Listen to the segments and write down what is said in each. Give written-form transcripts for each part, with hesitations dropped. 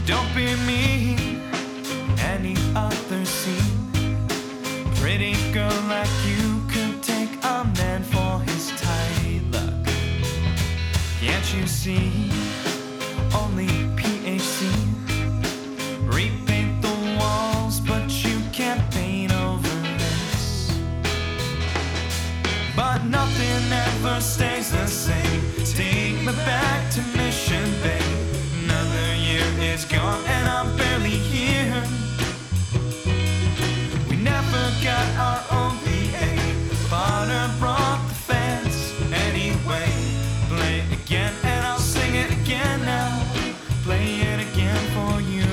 Don't be mean, any other scene. Pretty girl like you could take a man for his tight luck. Can't you see? Only PHC. Repaint the walls, but you can't paint over this. But nothing ever stays the same. Take me back to Mission Bay. Another year is gone and I'm barely here. We never got our own PA. Potter brought the fans anyway. Play it again and I'll sing it again now. Play it again for you.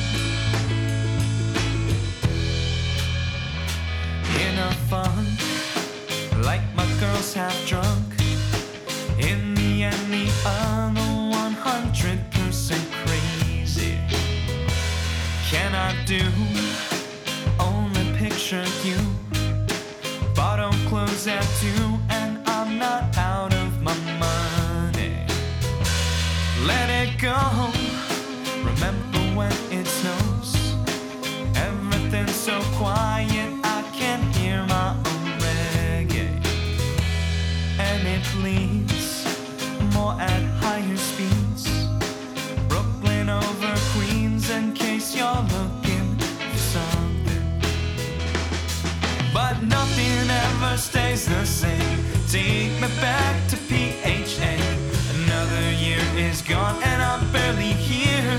Inner fun, like my girls half drunk. In the end, the other 100% crazy. Can I do? Only picture you. Bottom clothes at 2 and I'm not out of my money. Let it go. Remember when it snows? Everything's so quiet I can't hear my own reggae. And it bleeds more at higher speeds. Brooklyn over Queens in case you're looking for something. But nothing ever stays the same. Take me back to PHA. Another year is gone and I'm barely here.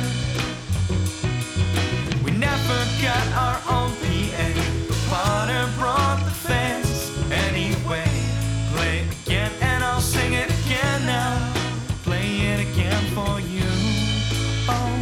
We never got our own PA. Potter brought the fans anyway. Play it again and I'll sing it again now. Play it again for you. Oh.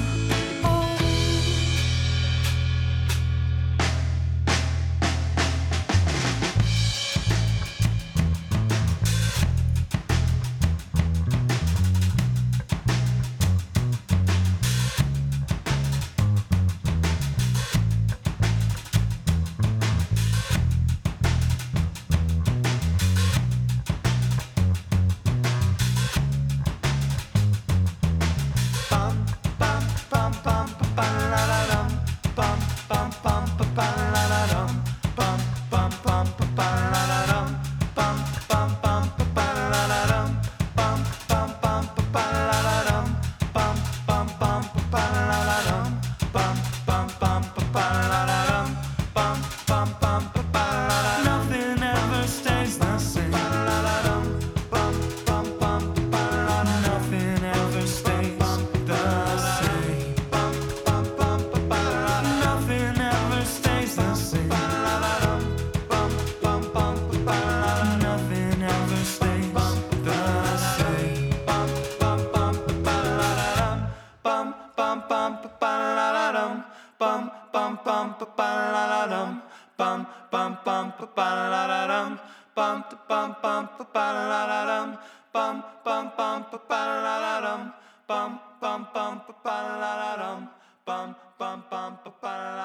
Nothing ever stays the same. Nothing ever stays the same. Nothing ever stays the same. Nothing ever stays the same. Bum